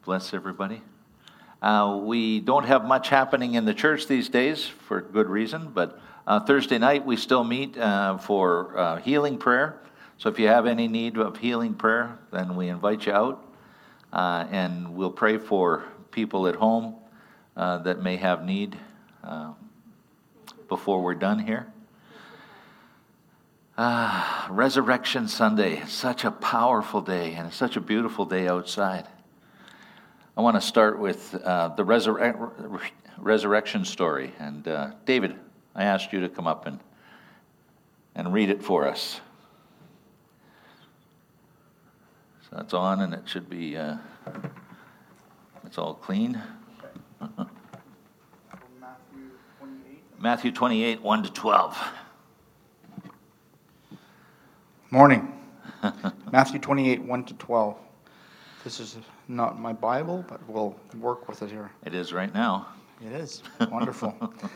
bless everybody. We don't have much happening in the church these days for good reason, but Thursday night we still meet for healing prayer. So if you have any need of healing prayer, then we invite you out, and we'll pray for people at home that may have need before we're done here. Resurrection Sunday, such a powerful day, and it's such a beautiful day outside. I want to start with the resurrection story. And David, I asked you to come up and read it for us. So that's on, and it should be, it's all clean. Matthew 28, 1 to 12. Morning. Matthew 28, 1 to 12. This is not my Bible, but we'll work with it here. It is right now. It is. Wonderful.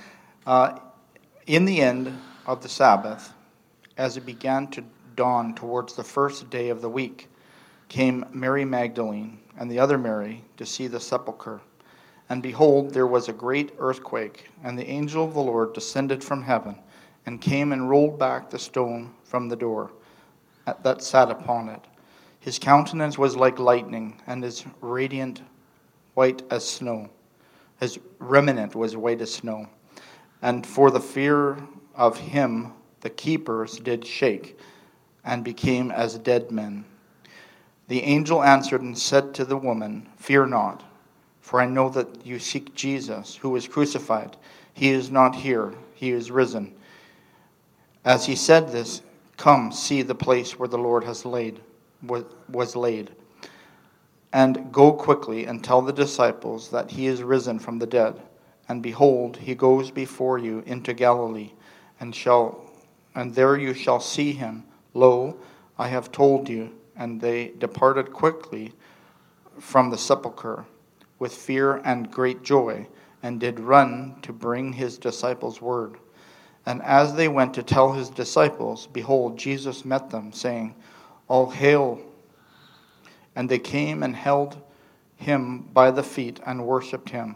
In the end of the Sabbath, as it began to dawn towards the first day of the week, came Mary Magdalene and the other Mary to see the sepulchre. And behold, there was a great earthquake, and the angel of the Lord descended from heaven, and came and rolled back the stone from the door that sat upon it. His countenance was like lightning, and his radiant white as snow. His remnant was white as snow. And for the fear of him, the keepers did shake, and became as dead men. The angel answered and said to the woman, "Fear not, for I know that you seek Jesus, who was crucified. He is not here, he is risen. As he said this, come, see the place where the Lord was laid. And go quickly and tell the disciples that he is risen from the dead. And behold, he goes before you into Galilee, and there you shall see him. Lo, I have told you." And they departed quickly from the sepulchre with fear and great joy, and did run to bring his disciples word. And as they went to tell his disciples, behold, Jesus met them, saying, "All hail." And they came and held him by the feet and worshipped him.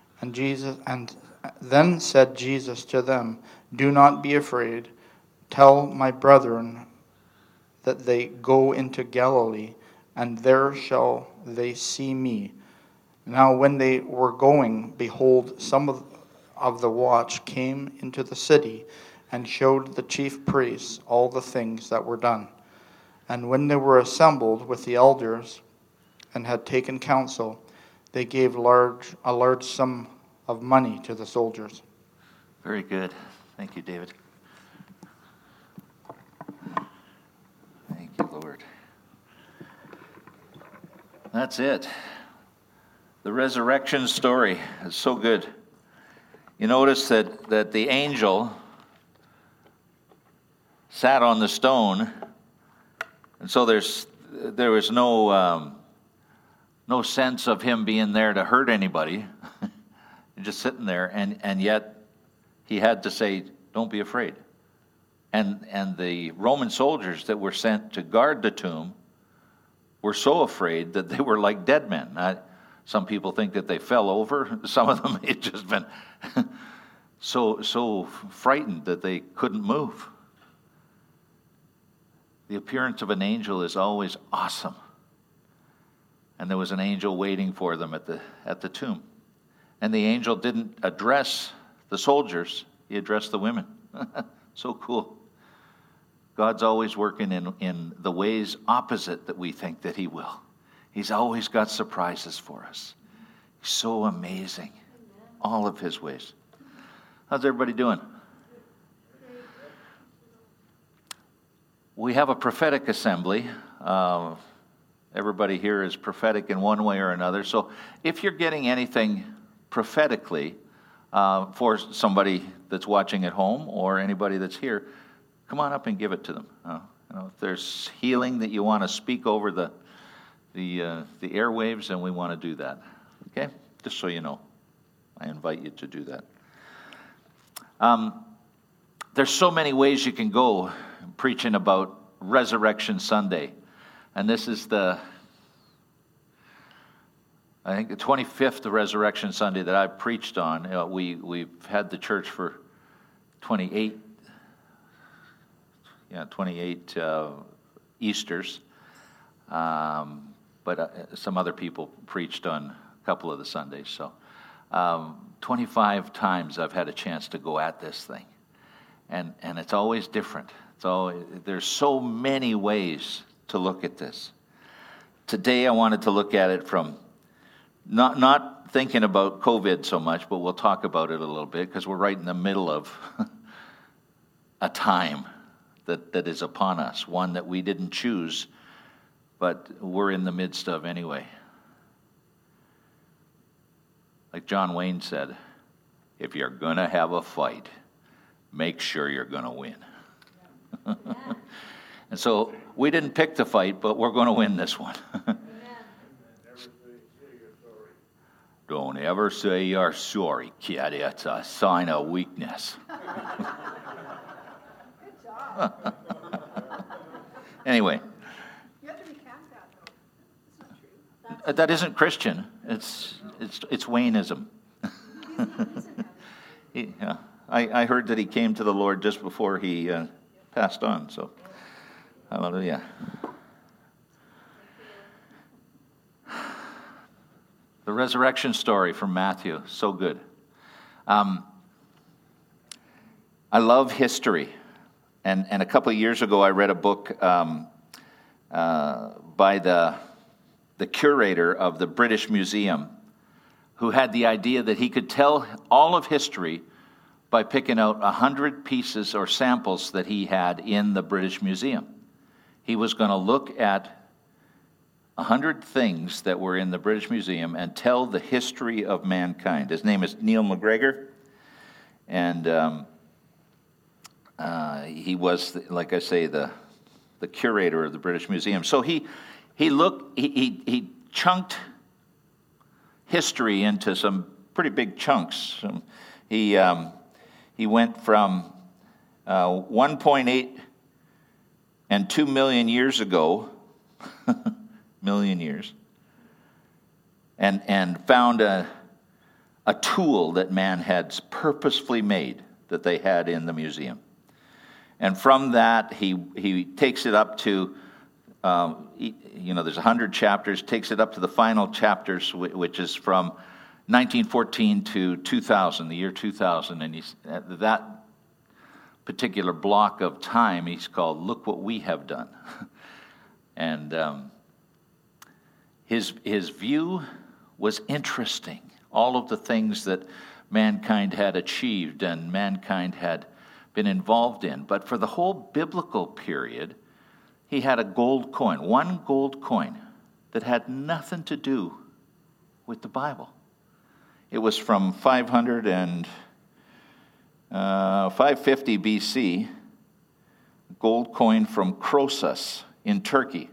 And then said Jesus to them, "Do not be afraid. Tell my brethren that they go into Galilee, and there shall they see me." Now when they were going, behold, some of the watch came into the city, and showed the chief priests all the things that were done. And when they were assembled with the elders, and had taken counsel, they gave a large sum of money to the soldiers. Very good. Thank you, David. Thank you, Lord. That's it. The resurrection story is so good. You notice that the angel sat on the stone, and so there was no sense of him being there to hurt anybody. Just sitting there, and yet he had to say, "Don't be afraid." And the Roman soldiers that were sent to guard the tomb were so afraid that they were like dead men. Some people think that they fell over. Some of them had just been so frightened that they couldn't move. The appearance of an angel is always awesome. And there was an angel waiting for them at the tomb. And the angel didn't address the soldiers, he addressed the women. So cool. God's always working in the ways opposite that we think that he will. He's always got surprises for us. He's so amazing. All of his ways. How's everybody doing? We have a prophetic assembly. Everybody here is prophetic in one way or another. So if you're getting anything prophetically for somebody that's watching at home or anybody that's here, come on up and give it to them. If there's healing that you want to speak over the airwaves, and we want to do that. Okay? Just so you know. I invite you to do that. There's so many ways you can go preaching about Resurrection Sunday. And this is the I think the 25th Resurrection Sunday that I preached on, we've had the church for 28 Easters, but some other people preached on a couple of the Sundays. So 25 times I've had a chance to go at this thing, and it's always different. There's so many ways to look at this. Today I wanted to look at it from not thinking about COVID so much, but we'll talk about it a little bit because we're right in the middle of a time that is upon us, one that we didn't choose, but we're in the midst of anyway. Like John Wayne said, if you're going to have a fight, make sure you're going to win. And so we didn't pick the fight, but we're going to win this one. Don't ever say you're sorry, kid. It's a sign of weakness. Good job. Anyway. You have to recant that, though. It's not true. That isn't Christian. It's Wayneism. Yeah. I heard that he came to the Lord just before he passed on. So, hallelujah. The resurrection story from Matthew, so good. I love history. And a couple of years ago, I read a book by the curator of the British Museum, who had the idea that he could tell all of history by picking out 100 pieces or samples that he had in the British Museum. He was going to look at 100 things that were in the British Museum and tell the history of mankind. His name is Neil MacGregor, and he was, like I say, the curator of the British Museum. So he chunked history into some pretty big chunks. He went from 1.8 and 2 million years ago, million years, and found a tool that man had purposefully made that they had in the museum. And from that, he takes it up to, there's 100 chapters, takes it up to the final chapters, which is from 1914 to 2000, the year 2000. And that particular block of time, he's called "Look What We Have Done." And his view was interesting. All of the things that mankind had achieved and mankind had been involved in. But for the whole biblical period, he had a gold coin, one gold coin that had nothing to do with the Bible. It was from 550 BC, gold coin from Croesus in Turkey.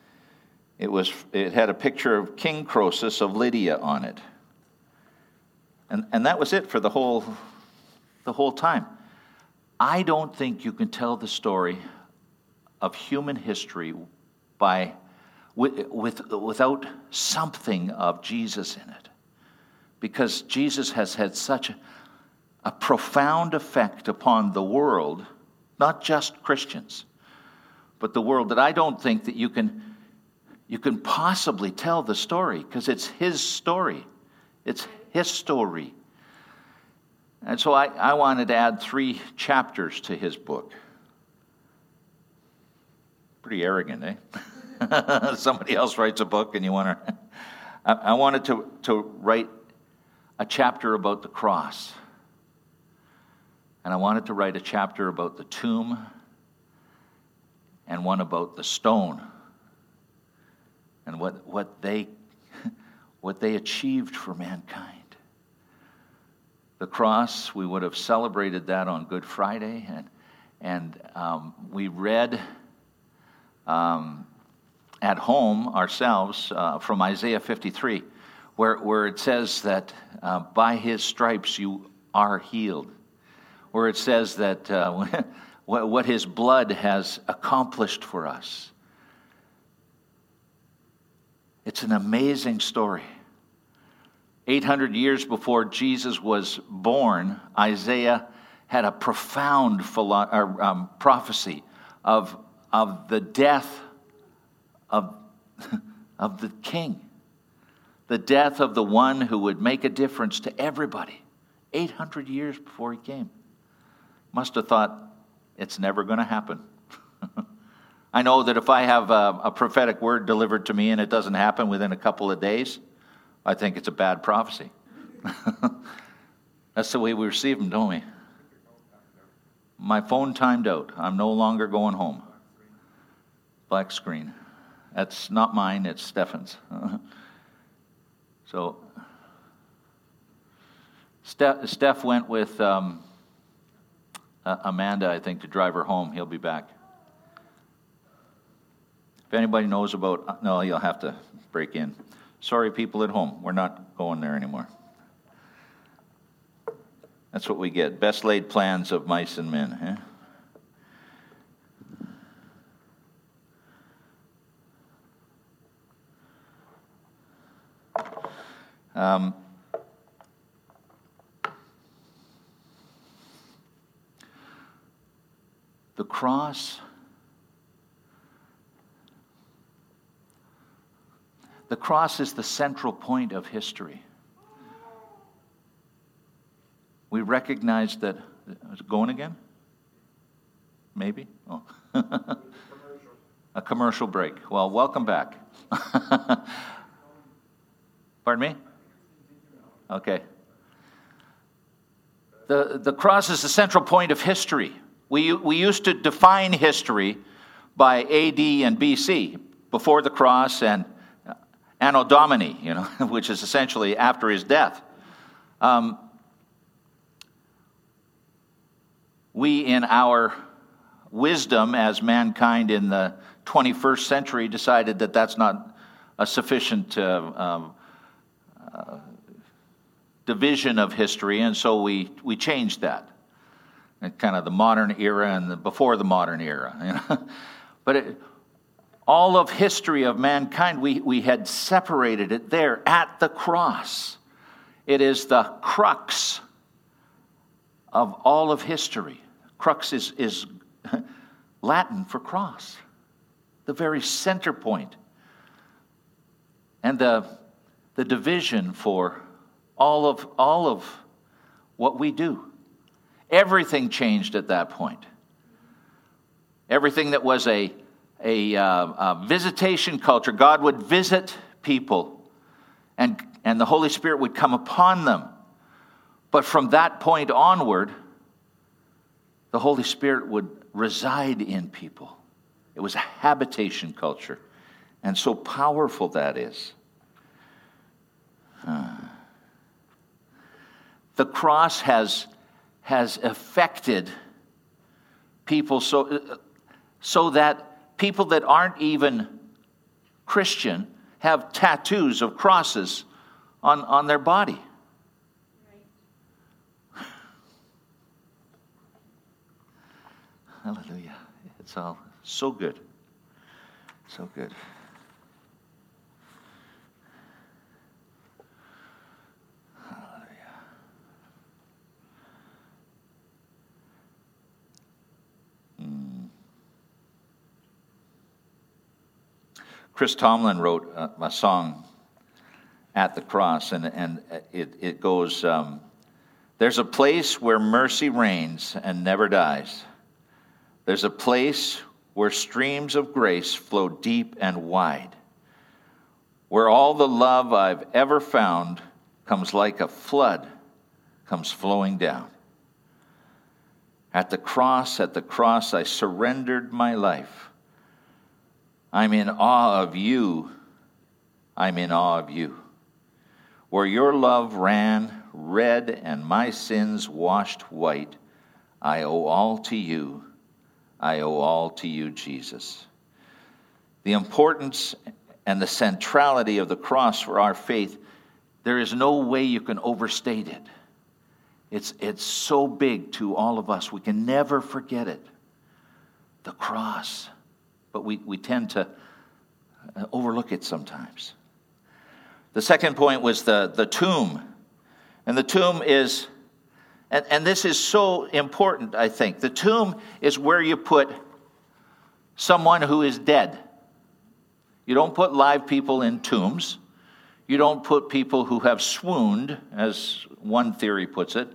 It had a picture of King Croesus of Lydia on it. And that was it for the whole time. I don't think you can tell the story of human history without something of Jesus in it. Because Jesus has had such a profound effect upon the world, not just Christians, but the world, that I don't think that you can possibly tell the story, because it's his story. It's his story. And so I wanted to add 3 chapters to his book. Pretty arrogant, eh? Somebody else writes a book and you want to... I wanted to write a chapter about the cross. And I wanted to write a chapter about the tomb and one about the stone and what they achieved for mankind. The cross, we would have celebrated that on Good Friday, and we read at home ourselves from Isaiah 53, where it says that by his stripes you are healed, where it says that what his blood has accomplished for us. It's an amazing story. 800 years before Jesus was born, Isaiah had a profound prophecy of the death of the king, the death of the one who would make a difference to everybody. 800 years before he came. Must have thought, it's never going to happen. I know that if I have a prophetic word delivered to me and it doesn't happen within a couple of days, I think it's a bad prophecy. That's the way we receive them, don't we? My phone timed out. I'm no longer going home. Black screen. That's not mine, it's Stefan's. So, Steph went with Amanda, I think, to drive her home. He'll be back. If anybody knows about... No, you'll have to break in. Sorry, people at home. We're not going there anymore. That's what we get. Best laid plans of mice and men. The cross... The cross is the central point of history. We recognize that... Is it going again? Maybe? Oh. A commercial break. Well, welcome back. Pardon me? Okay. The cross is the central point of history. We used to define history by AD and BC, before the cross, and Anno Domini, which is essentially after his death. We, in our wisdom as mankind in the 21st century, decided that that's not a sufficient division of history, and so we changed that. Kind of the modern era and before the modern era. But all of history of mankind, we had separated it there at the cross. It is the crux of all of history. Crux is Latin for cross, the very center point, and the division for all of what we do. Everything changed at that point. Everything that was a visitation culture. God would visit people, and the Holy Spirit would come upon them. But from that point onward, the Holy Spirit would reside in people. It was a habitation culture, and so powerful that is. The cross has affected people so that people that aren't even Christian have tattoos of crosses on their body. Right. Hallelujah. It's all so good. So good. Hallelujah. Chris Tomlin wrote a song, At the Cross, and it goes, there's a place where mercy reigns and never dies. There's a place where streams of grace flow deep and wide, where all the love I've ever found comes like a flood, comes flowing down. At the cross, I surrendered my life. I'm in awe of you. I'm in awe of you. Where your love ran red and my sins washed white, I owe all to you. I owe all to you, Jesus. The importance and the centrality of the cross for our faith, there is no way you can overstate it. It's so big to all of us. We can never forget it. The cross. But we tend to overlook it sometimes. The second point was the tomb. And the tomb is, and this is so important, I think. The tomb is where you put someone who is dead. You don't put live people in tombs. You don't put people who have swooned, as one theory puts it.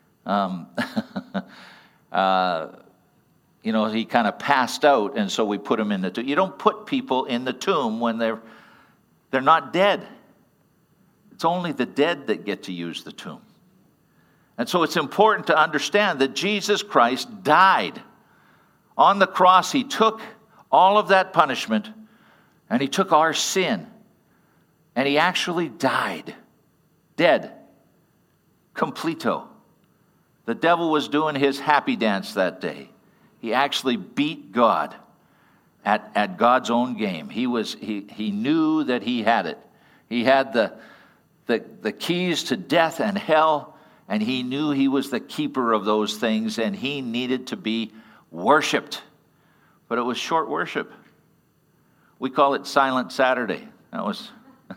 He kind of passed out, and so we put him in the tomb. You don't put people in the tomb when they're not dead. It's only the dead that get to use the tomb. And so it's important to understand that Jesus Christ died. On the cross, he took all of that punishment, and he took our sin, and he actually died. Dead. Completo. The devil was doing his happy dance that day. He actually beat God at God's own game. He knew that he had it. He had the keys to death and hell, and he knew he was the keeper of those things, and he needed to be worshipped. But it was short worship. We call it Silent Saturday. That was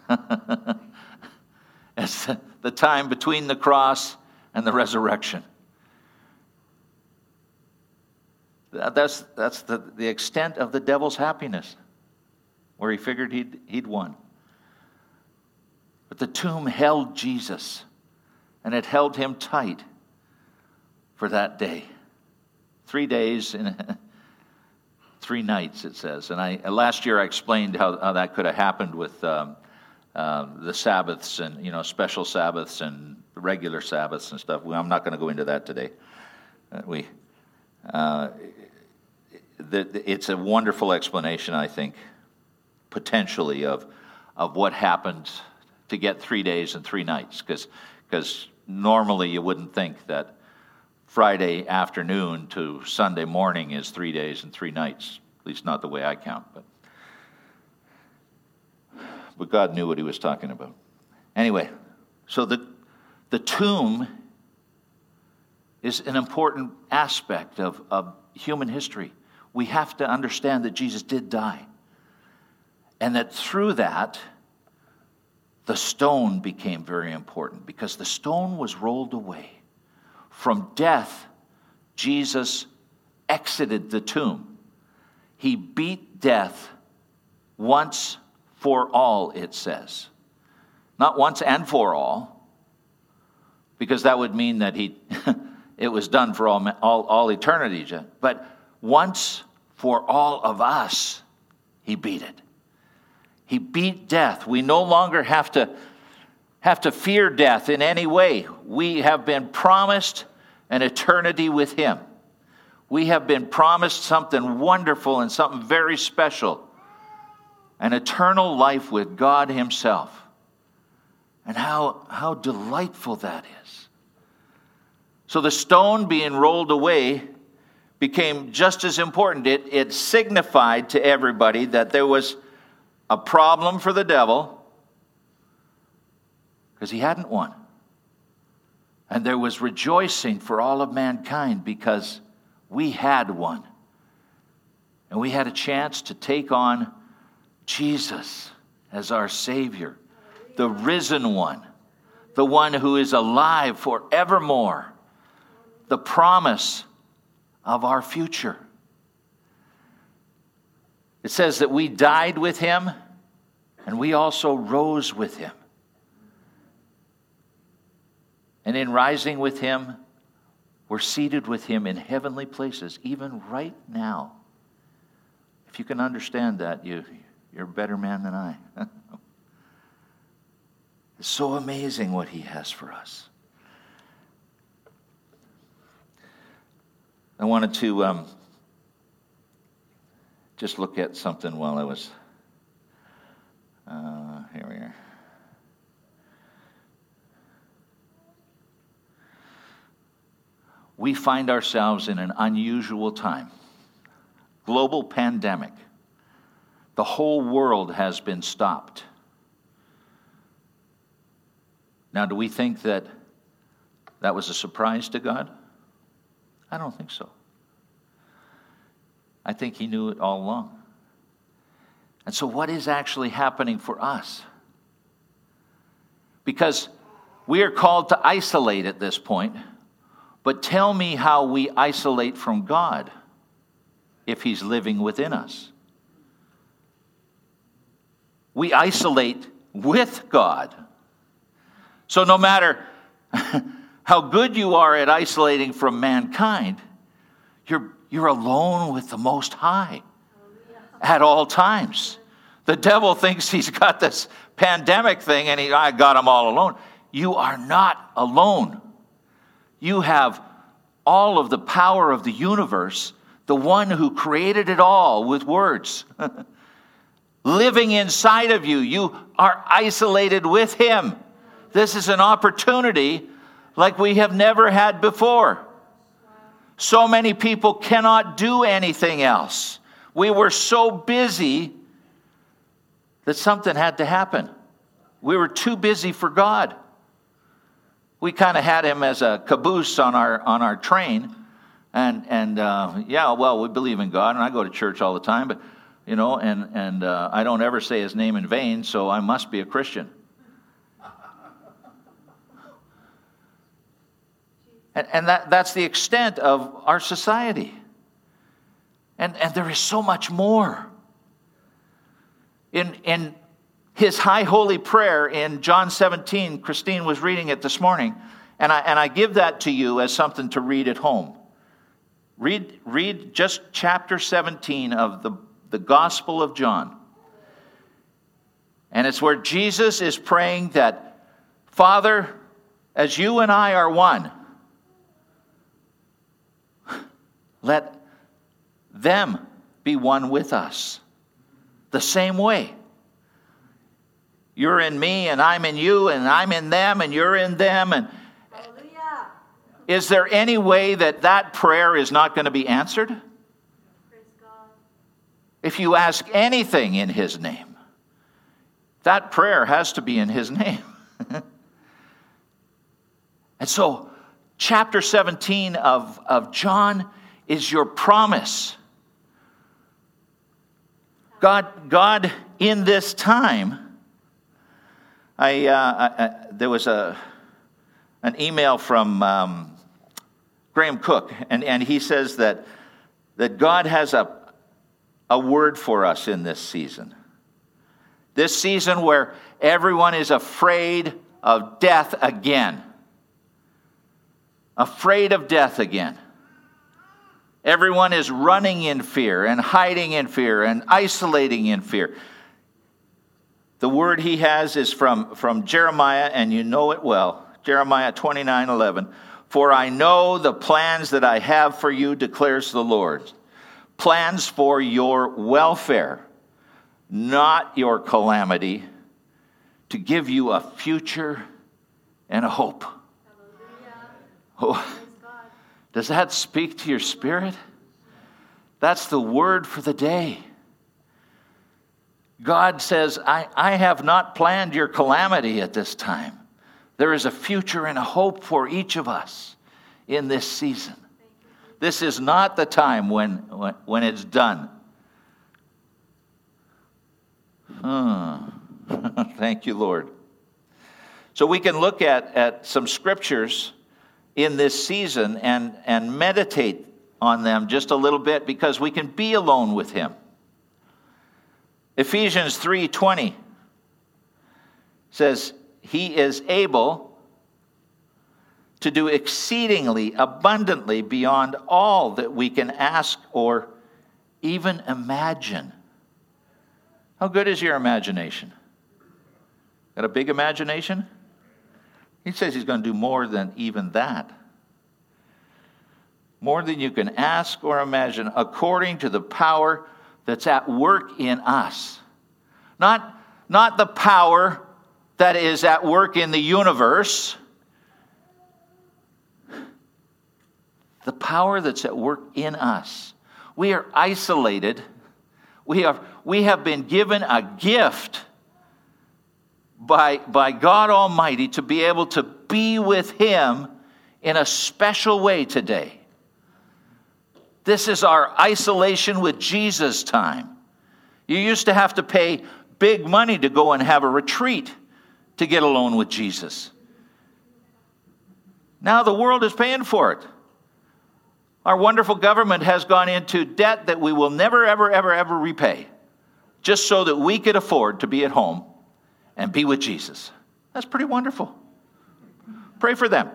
it's the time between the cross and the resurrection. That's the extent of the devil's happiness, where he figured he'd won. But the tomb held Jesus, and it held him tight for that day. 3 days and 3 nights, it says. And last year I explained how that could have happened with the Sabbaths and special Sabbaths and regular Sabbaths and stuff. I'm not going to go into that today. It's a wonderful explanation, I think, potentially of what happened to get 3 days and 3 nights, because normally you wouldn't think that Friday afternoon to Sunday morning is 3 days and 3 nights, at least not the way I count. But God knew what he was talking about. Anyway, so the tomb is an important aspect of human history. We have to understand that Jesus did die. And that through that, the stone became very important, because the stone was rolled away. From death, Jesus exited the tomb. He beat death once for all, it says. Not once and for all, because that would mean that it was done for all eternity. But once for all of us, he beat it. He beat death. We no longer have to fear death in any way. We have been promised an eternity with him. We have been promised something wonderful and something very special. An eternal life with God himself. And how delightful that is. So the stone being rolled away became just as important. It signified to everybody that there was a problem for the devil, because he hadn't won. And there was rejoicing for all of mankind, because we had won. And we had a chance to take on Jesus as our Savior, the risen one, the one who is alive forevermore, the promise of our future. It says that we died with him, and we also rose with him. And in rising with him, we're seated with him in heavenly places, even right now. If you can understand that, you're a better man than I. It's so amazing what he has for us. I wanted to just look at something while I was... here we are. We find ourselves in an unusual time. Global pandemic. The whole world has been stopped. Now, do we think that was a surprise to God? I don't think so. I think he knew it all along. And so what is actually happening for us? Because we are called to isolate at this point. But tell me how we isolate from God if he's living within us. We isolate with God. So no matter how good you are at isolating from mankind, you're alone with the Most High at all times. The devil thinks he's got this pandemic thing and I got him all alone. You are not alone. You have all of the power of the universe, the one who created it all with words, living inside of you. You are isolated with him. This is an opportunity like we have never had before. So many people cannot do anything else. We were so busy that something had to happen. We were too busy for God. We kind of had him as a caboose on our train. And we believe in God, and I go to church all the time, but I don't ever say his name in vain, so I must be a Christian. And that's the extent of our society. And there is so much more. In his high holy prayer in John 17, Christine was reading it this morning, and I give that to you as something to read at home. Read just chapter 17 of the Gospel of John. And it's where Jesus is praying that, Father, as you and I are one, let them be one with us. The same way. You're in me and I'm in you and I'm in them and you're in them. And Hallelujah. Is there any way that prayer is not going to be answered? Praise God. If you ask anything in his name, that prayer has to be in his name. And so, chapter 17 of John is your promise. God in this time, there was an email from Graham Cook, and he says that God has a word for us in this season. This season where everyone is afraid of death again. Afraid of death again. Everyone is running in fear and hiding in fear and isolating in fear. The word he has is from Jeremiah, and you know it well. Jeremiah 29:11. For I know the plans that I have for you, declares the Lord. Plans for your welfare, not your calamity, to give you a future and a hope. Oh. Does that speak to your spirit? That's the word for the day. God says, I have not planned your calamity at this time. There is a future and a hope for each of us in this season. This is not the time when it's done. Thank you, Lord. So we can look at some scriptures in this season and meditate on them just a little bit, because we can be alone with him. Ephesians 3:20 says, he is able to do exceedingly abundantly beyond all that we can ask or even imagine. How good is your imagination? Got a big imagination? He says he's going to do more than even that. More than you can ask or imagine, according to the power that's at work in us. Not the power that is at work in the universe. The power that's at work in us. We are isolated. We have been given a gift by God Almighty to be able to be with him in a special way today. This is our isolation with Jesus time. You used to have to pay big money to go and have a retreat to get alone with Jesus. Now the world is paying for it. Our wonderful government has gone into debt that we will never, ever, ever, ever repay, just so that we could afford to be at home and be with Jesus. That's pretty wonderful. Pray for them.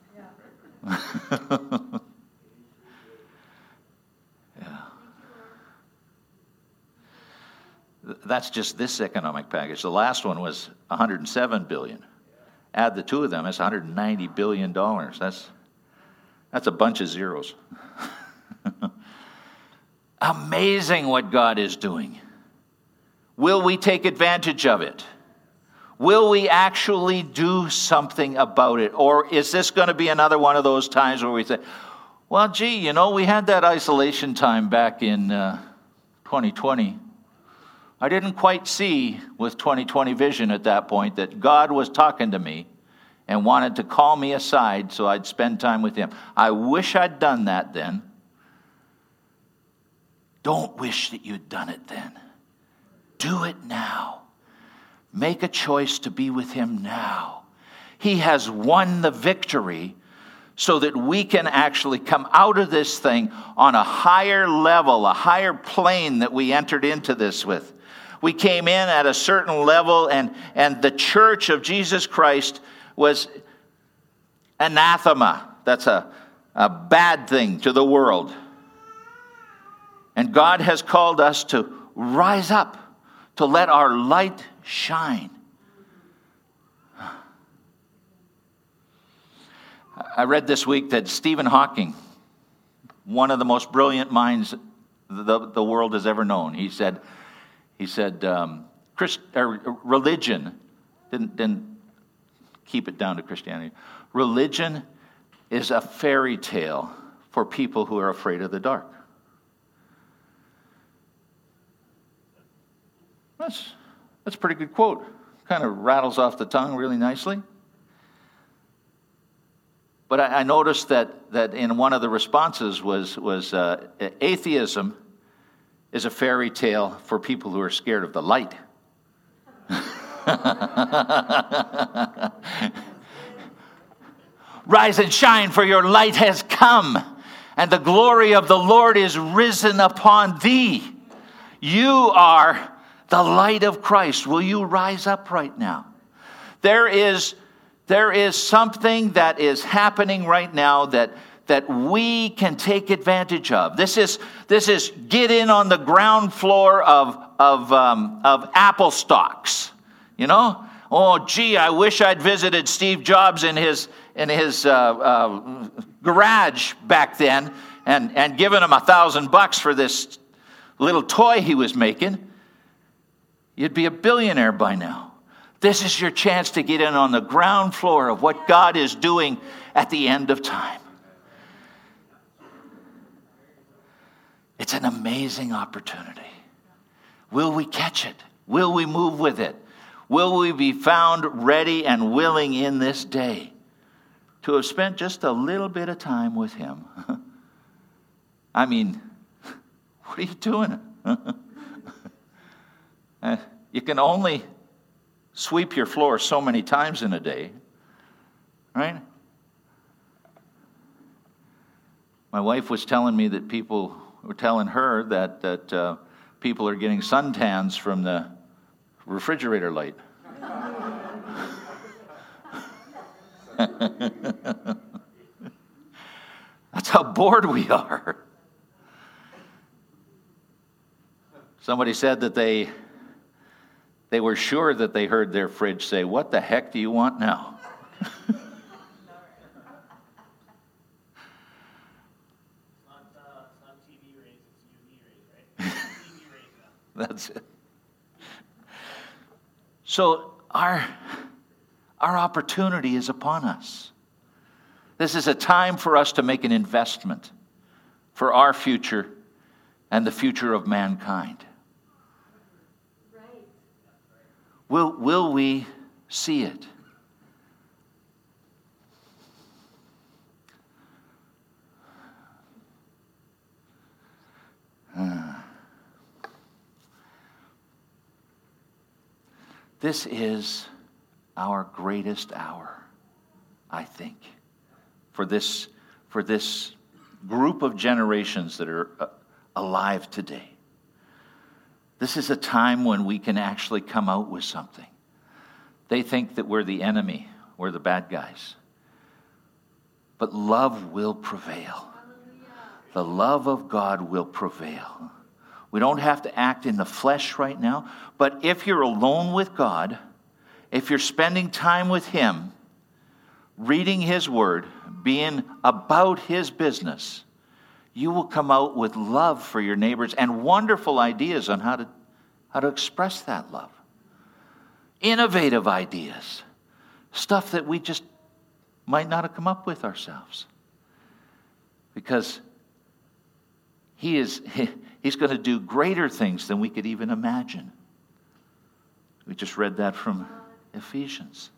Yeah. That's just this economic package. The last one was $107 billion. Add the two of them, it's $190 billion. That's a bunch of zeros. Amazing what God is doing. Will we take advantage of it? Will we actually do something about it? Or is this going to be another one of those times where we say, well, gee, we had that isolation time back in 2020. I didn't quite see with 2020 vision at that point that God was talking to me and wanted to call me aside so I'd spend time with him. I wish I'd done that then. Don't wish that you'd done it then. Do it now. Make a choice to be with him now. He has won the victory so that we can actually come out of this thing on a higher level, a higher plane that we entered into this with. We came in at a certain level, and the church of Jesus Christ was anathema. That's a bad thing to the world. And God has called us to rise up, to let our light shine. I read this week that Stephen Hawking, one of the most brilliant minds the world has ever known, he said, religion didn't keep it down to Christianity. Religion is a fairy tale for people who are afraid of the dark. That's a pretty good quote. Kind of rattles off the tongue really nicely. But I noticed that in one of the responses was atheism is a fairy tale for people who are scared of the light. Rise and shine, for your light has come, and the glory of the Lord is risen upon thee. You are the light of Christ. Will you rise up right now? There is something that is happening right now that we can take advantage of. This is get in on the ground floor of Apple stocks. Oh, gee, I wish I'd visited Steve Jobs in his garage back then and given him $1,000 for this little toy he was making. You'd be a billionaire by now. This is your chance to get in on the ground floor of what God is doing at the end of time. It's an amazing opportunity. Will we catch it? Will we move with it? Will we be found ready and willing in this day to have spent just a little bit of time with him? I mean, what are you doing? You can only sweep your floor so many times in a day, right? My wife was telling me that people were telling her that people are getting suntans from the refrigerator light. That's how bored we are. Somebody said that they were sure that they heard their fridge say, "What the heck do you want now?" It's not TV rays, it's UV rays, right? UV rays now. That's it. So our opportunity is upon us. This is a time for us to make an investment for our future and the future of mankind. Right. Will we see it? This is our greatest hour, I think, for this group of generations that are alive today. This is a time when we can actually come out with something. They think that we're the enemy, we're the bad guys. But love will prevail. The love of God will prevail. We don't have to act in the flesh right now, but if you're alone with God, if you're spending time with Him, reading His Word, being about His business, you will come out with love for your neighbors and wonderful ideas on how to express that love. Innovative ideas. Stuff that we just might not have come up with ourselves. Because He's going to do greater things than we could even imagine. We just read that from Ephesians.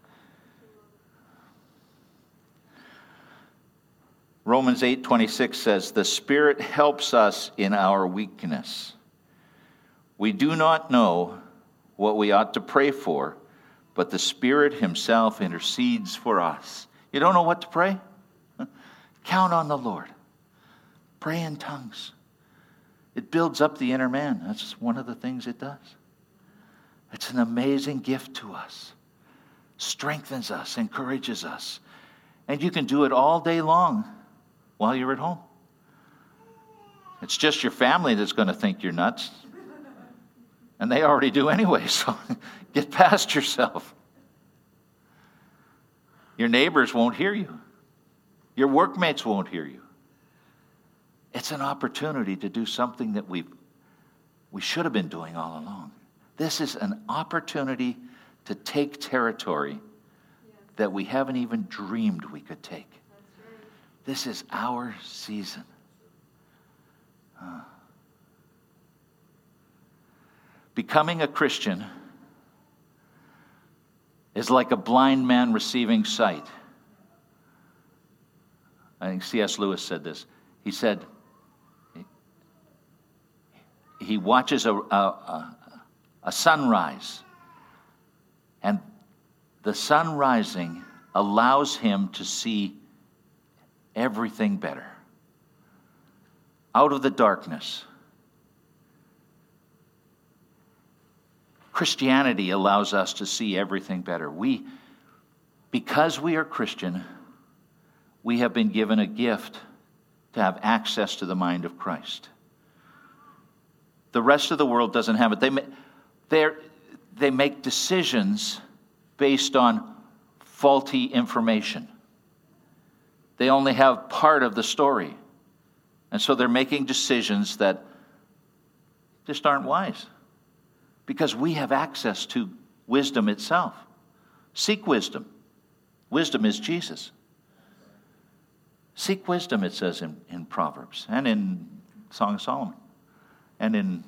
Romans 8:26 says, "The Spirit helps us in our weakness. We do not know what we ought to pray for, but the Spirit Himself intercedes for us." You don't know what to pray? Count on the Lord. Pray in tongues. It builds up the inner man. That's one of the things it does. It's an amazing gift to us. Strengthens us, encourages us. And you can do it all day long while you're at home. It's just your family that's going to think you're nuts. And they already do anyway, so get past yourself. Your neighbors won't hear you. Your workmates won't hear you. It's an opportunity to do something that we should have been doing all along. This is an opportunity to take territory that we haven't even dreamed we could take. This is our season. Becoming a Christian is like a blind man receiving sight. I think C.S. Lewis said this. He said, he watches a sunrise, and the sun rising allows him to see everything better. Out of the darkness. Christianity allows us to see everything better. Because we are Christian, we have been given a gift to have access to the mind of Christ. The rest of the world doesn't have it. They make decisions based on faulty information. They only have part of the story. And so they're making decisions that just aren't wise. Because we have access to wisdom itself. Seek wisdom. Wisdom is Jesus. Seek wisdom, it says in Proverbs and in Song of Solomon. And in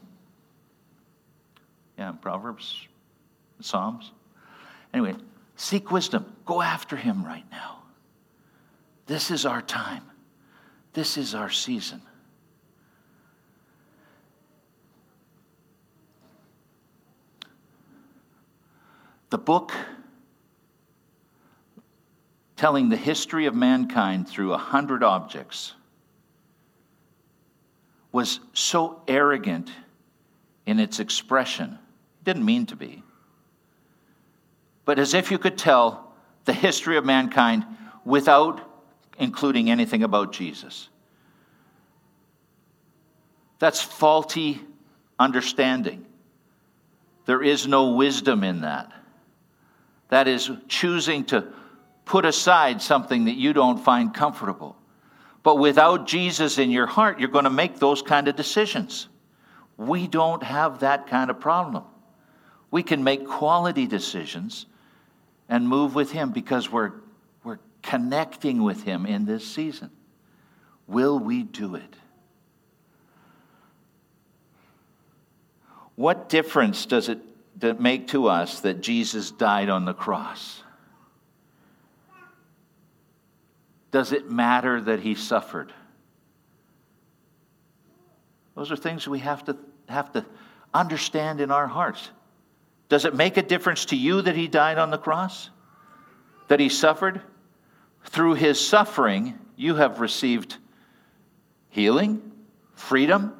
Proverbs, Psalms. Anyway, seek wisdom. Go after Him right now. This is our time. This is our season. The book telling the history of mankind through 100 objects was so arrogant in its expression. It didn't mean to be. But as if you could tell the history of mankind without including anything about Jesus. That's faulty understanding. There is no wisdom in that. That is choosing to put aside something that you don't find comfortable. But without Jesus in your heart, you're going to make those kind of decisions. We don't have that kind of problem. We can make quality decisions and move with Him because we're connecting with Him in this season. Will we do it? What difference does it make to us that Jesus died on the cross? Does it matter that He suffered? Those are things we have to understand in our hearts. Does it make a difference to you that he died on the cross? That he suffered? Through his suffering, you have received healing, freedom,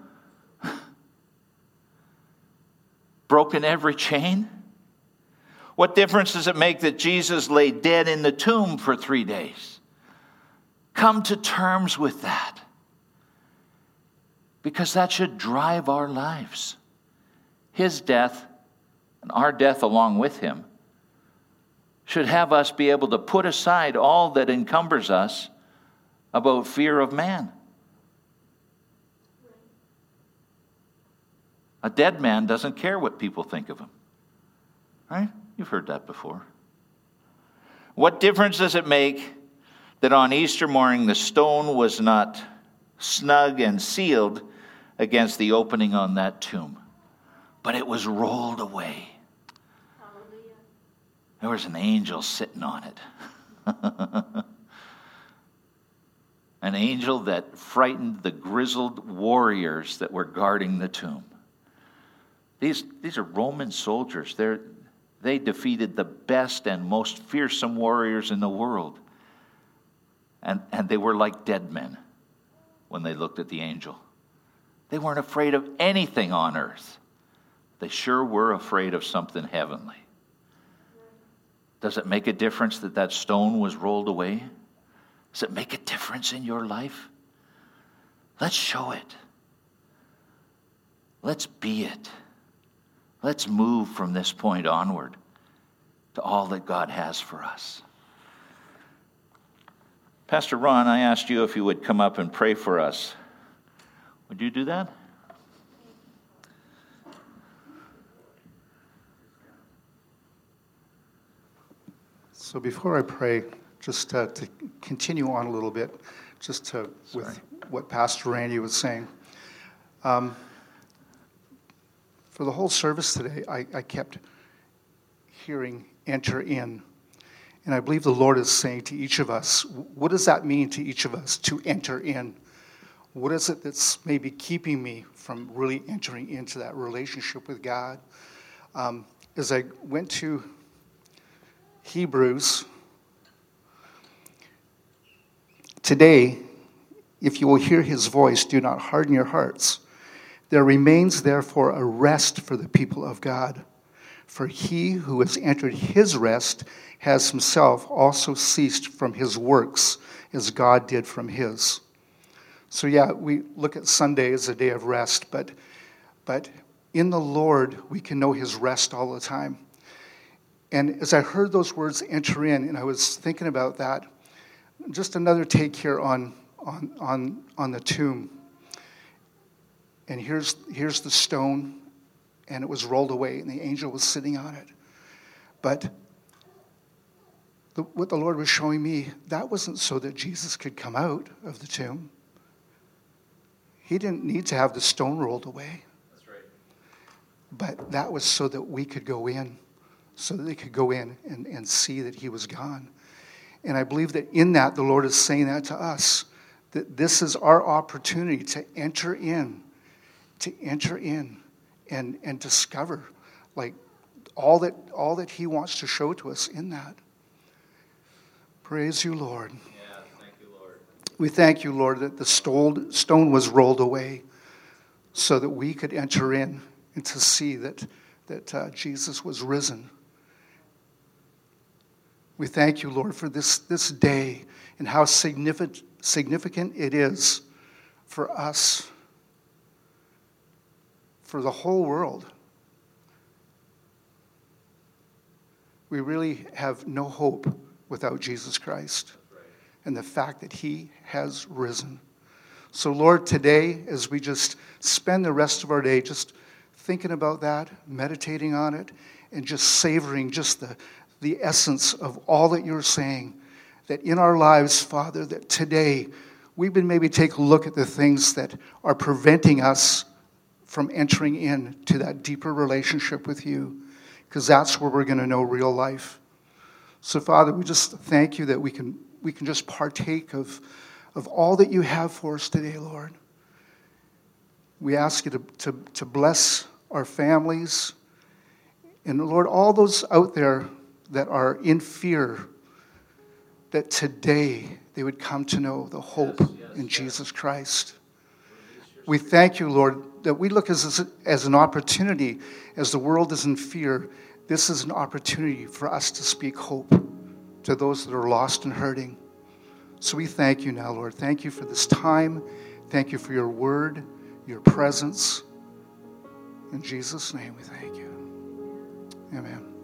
broken every chain. What difference does it make that Jesus lay dead in the tomb for 3 days? Come to terms with that, because that should drive our lives. His death and our death along with him should have us be able to put aside all that encumbers us about fear of man. A dead man doesn't care what people think of him. Right? You've heard that before. What difference does it make that on Easter morning the stone was not snug and sealed against the opening on that tomb, but it was rolled away? Hallelujah. There was an angel sitting on it. An angel that frightened the grizzled warriors that were guarding the tomb. These are Roman soldiers. They defeated the best and most fearsome warriors in the world. And they were like dead men when they looked at the angel. They weren't afraid of anything on earth. They sure were afraid of something heavenly. Does it make a difference that that stone was rolled away? Does it make a difference in your life? Let's show it. Let's be it. Let's move from this point onward to all that God has for us. Pastor Ron, I asked you if you would come up and pray for us. Would you do that? So before I pray, just to continue on a little bit, with what Pastor Randy was saying. For the whole service today, I kept hearing enter in. And I believe the Lord is saying to each of us, what does that mean to each of us to enter in? What is it that's maybe keeping me from really entering into that relationship with God? As I went to Hebrews, today, if you will hear his voice, do not harden your hearts. There remains therefore a rest for the people of God. For he who has entered his rest has himself also ceased from his works, as God did from his. So yeah, we look at Sunday as a day of rest, but in the Lord we can know his rest all the time. And as I heard those words enter in, and I was thinking about that, just another take here on the tomb. And here's the stone, and it was rolled away, and the angel was sitting on it. But what the Lord was showing me, that wasn't so that Jesus could come out of the tomb. He didn't need to have the stone rolled away. That's right. But that was so that we could go in, so that they could go in and see that he was gone. And I believe that in that, the Lord is saying that to us, that this is our opportunity to enter in and discover like all that he wants to show to us in that. Praise you, Lord. Yeah, thank you, Lord. We thank you, Lord, that the stone was rolled away so that we could enter in and to see that Jesus was risen. We thank you, Lord, for this day and how significant it is for us, for the whole world. We really have no hope without Jesus Christ and the fact that he has risen. So, Lord, today, as we just spend the rest of our day just thinking about that, meditating on it, and just savoring just the essence of all that you're saying, that in our lives, Father, that today we would maybe take a look at the things that are preventing us from entering into that deeper relationship with you, because that's where we're going to know real life. So, Father, we just thank you that we can just partake of all that you have for us today, Lord. We ask you to bless our families And Lord, all those out there that are in fear, that today they would come to know the hope in Jesus Christ. We thank you, Lord, that we look as an opportunity, as the world is in fear. This is an opportunity for us to speak hope to those that are lost and hurting. So we thank you now, Lord. Thank you for this time. Thank you for your word, your presence. In Jesus' name we thank you. Amen.